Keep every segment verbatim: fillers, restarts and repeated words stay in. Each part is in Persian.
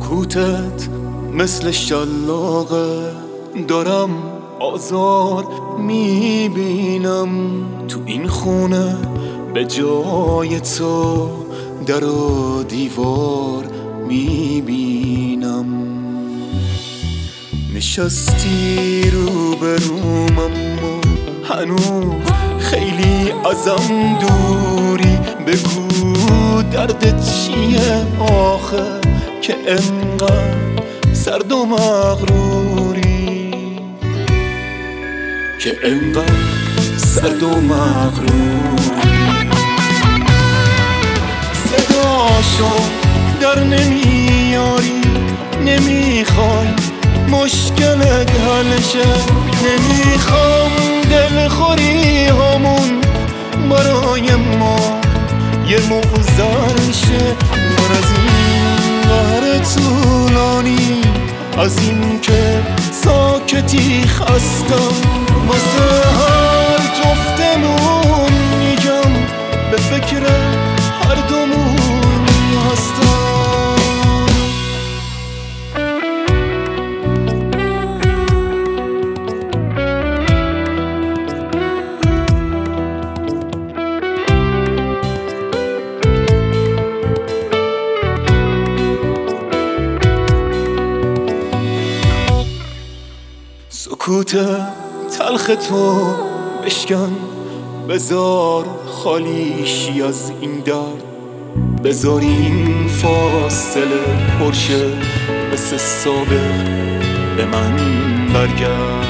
سکوتت مثل شلاقه، دارم آزار میبینم تو این خونه. به جای تو در و دیوار میبینم. نشستی رو بروم اما هنوز خیلی ازم دوری. بگو دردت چیه آخه که انقدر سرد و مغروری، که انقدر سرد و مغروری. صداشو در نمیاری، نمیخوای مشکلت حل شه. نمیخوام دلخوری همون برای ما یه موزر شه. من از این قهر طولانی، از این که ساکتی خستم، واسه هر جفتمون میگم به فکر هر دومون هستم. سکوت تلخ تو بشکن، بذار خالیشی از این درد. بذار این فاصله پرشه مثل سابق به من برگرد.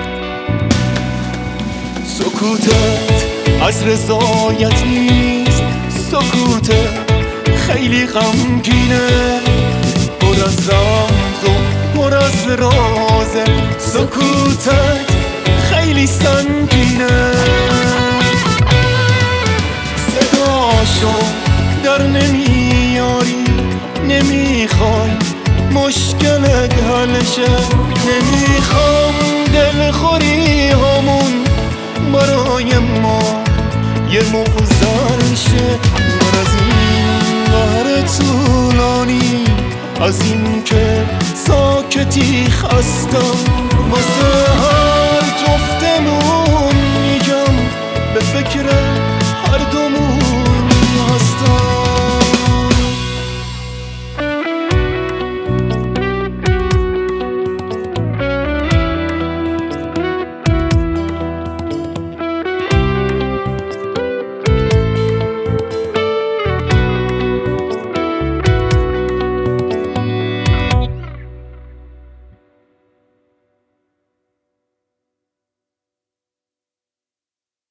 سکوتت از رضایت نیست، سکوتت خیلی غمگینه، پر از رمز و پر از رازه. سکوتت خیلی سنگینه، صداشو در نمیاری، نمیخوای مشکلت حل شه. نمیخوام دلخوری همون برای ما یه موزر شه. من از این قهر طولانی، از این که ساکتی خستم، واسه هر جفتمون میگم به فکر هر دومون